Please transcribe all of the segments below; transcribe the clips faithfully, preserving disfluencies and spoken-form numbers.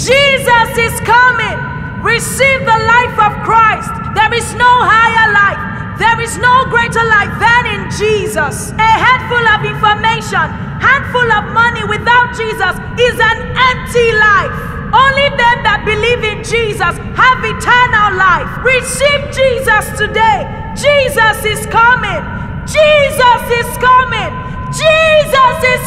Jesus is coming. Receive the life of Christ. There is no higher life. There is no greater life than in Jesus. A head full of information, handful of money without Jesus is an empty life. Only them that believe in Jesus have eternal life. Receive Jesus today. Jesus is coming. Jesus is coming. Jesus is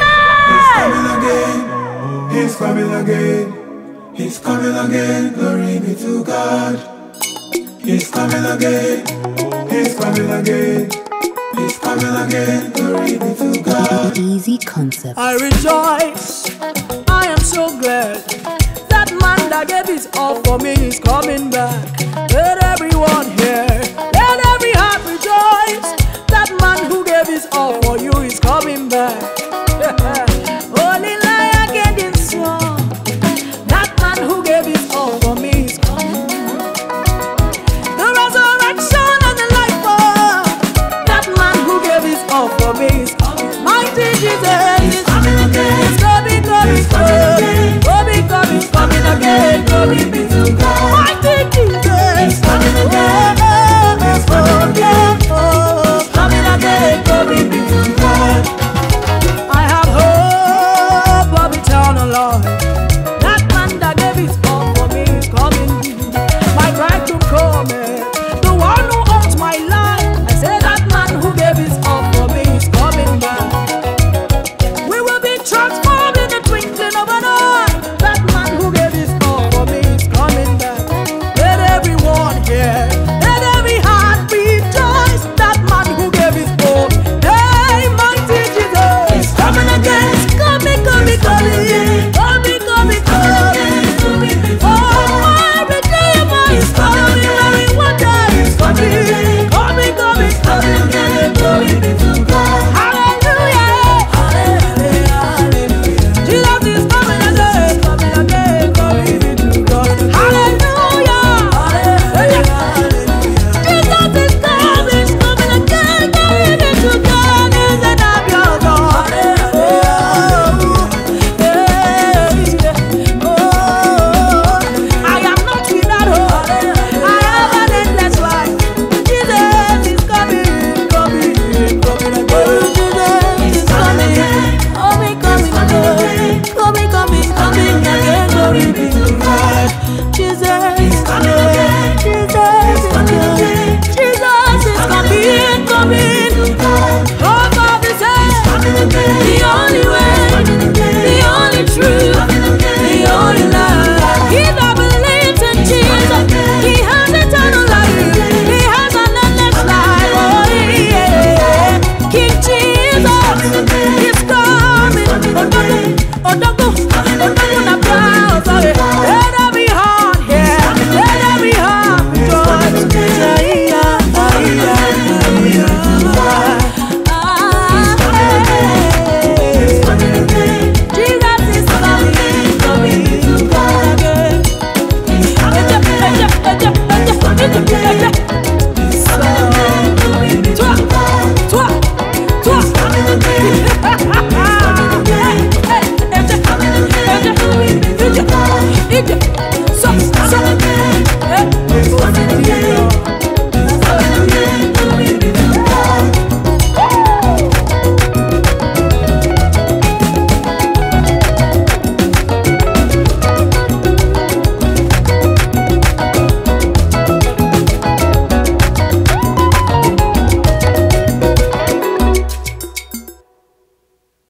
coming. He's coming again. He's coming again. Glory be to God. He's coming again. He's coming again. He's coming again. Glory be to God. Easy concept. I rejoice. I am so glad. That man that gave his all for me is coming back. Let everyone hear.